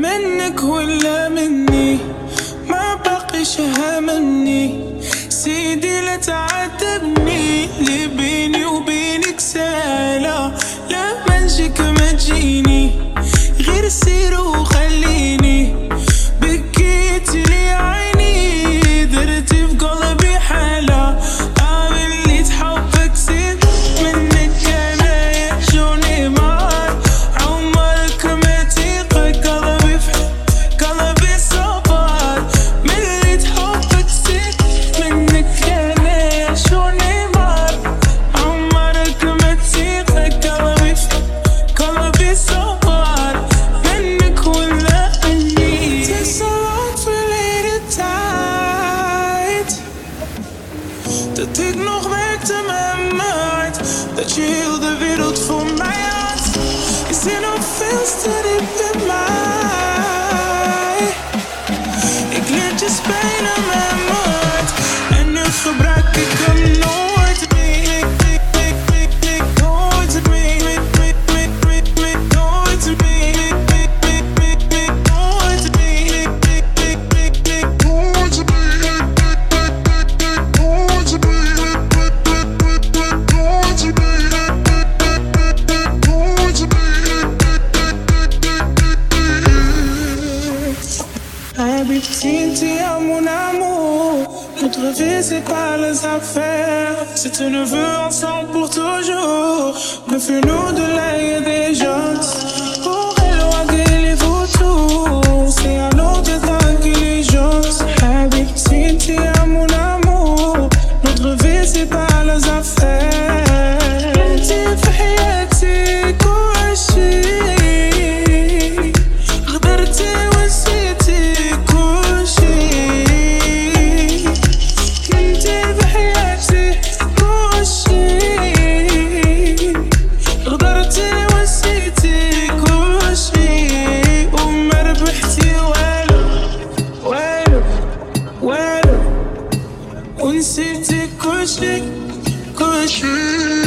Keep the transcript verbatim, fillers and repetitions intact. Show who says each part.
Speaker 1: منك ولا مني ما بقيش همني سيدي لا تعاتبني اللي بيني وبينك سالة لا منجيك ما تجيني غير سير وخليني بكيت لي عيني درتي في قلبي حالة قابلت حبك زيد منك انا يحشوني مار عمرك ما تيقى قلبي في قلبي صبار مليت حبك زيد منك انا يحشوني مار عمرك ما تيقى قلبي في قلبي صبار منك ولا مني. Takes a lot for late at night dat ik nog werkte met mijn hart dat je heel de wereld voor mij had je zit nog veel te diep in mij ik leer je spelen met mijn hart en nu gebruik ik hem nooit meer nooit meer nooit meer Habibti, ti amo mon amour. Notre vie c'est pas les affaires. Si tu nous veux ensemble pour toujours, me fais-nous de l'ail et des gens pour éloigner les vautours. C'est un autre d'intelligence. Habibti, ti amo mon amour. Notre vie c'est pas les affaires. Inti fi hayati كل شيء غدرتي ونسيتي كل شيء كنتي بحياتي كل شيء غدرتي ونسيتي كل شيء وما ربحتي والو والو والو ونسيتي كل شيء كل شيء